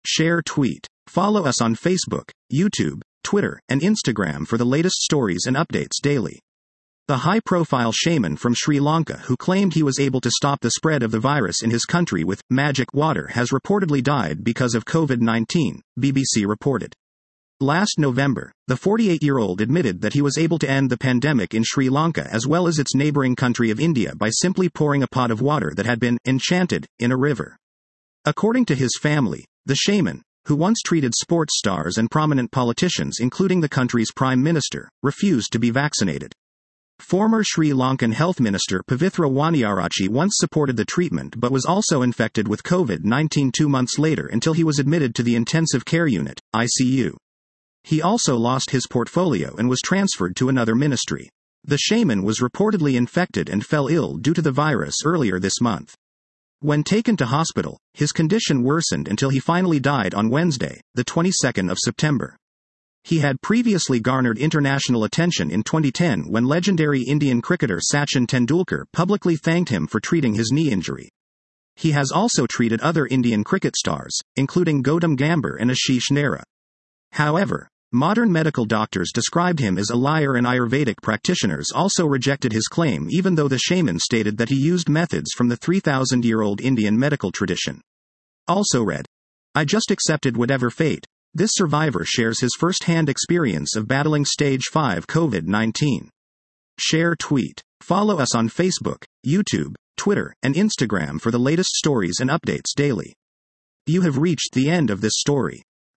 Share tweet. Follow us on Facebook, YouTube, Twitter, and Instagram for the latest stories and updates daily. The high-profile shaman from Sri Lanka who claimed he was able to stop the spread of the virus in his country with magic water has reportedly died because of COVID-19, BBC reported. Last November, the 48-year-old admitted that he was able to end the pandemic in Sri Lanka as well as its neighboring country of India by simply pouring a pot of water that had been enchanted in a river. According to his family, the shaman, who once treated sports stars and prominent politicians including the country's prime minister, refused to be vaccinated. Former Sri Lankan Health Minister Pavithra Waniarachi once supported the treatment but was also infected with COVID-19 2 months later until he was admitted to the intensive care unit, ICU. He also lost his portfolio and was transferred to another ministry. The shaman was reportedly infected and fell ill due to the virus earlier this month. When taken to hospital, his condition worsened until he finally died on Wednesday, the 22nd of September. He had previously garnered international attention in 2010 when legendary Indian cricketer Sachin Tendulkar publicly thanked him for treating his knee injury. He has also treated other Indian cricket stars, including Gautam Gambhir and Ashish Nehra. However, modern medical doctors described him as a liar and Ayurvedic practitioners also rejected his claim even though the shaman stated that he used methods from the 3,000-year-old Indian medical tradition. Also read. I just accepted whatever fate. This survivor shares his first-hand experience of battling stage 5 COVID-19. Share tweet. Follow us on Facebook, YouTube, Twitter, and Instagram for the latest stories and updates daily. You have reached the end of this story.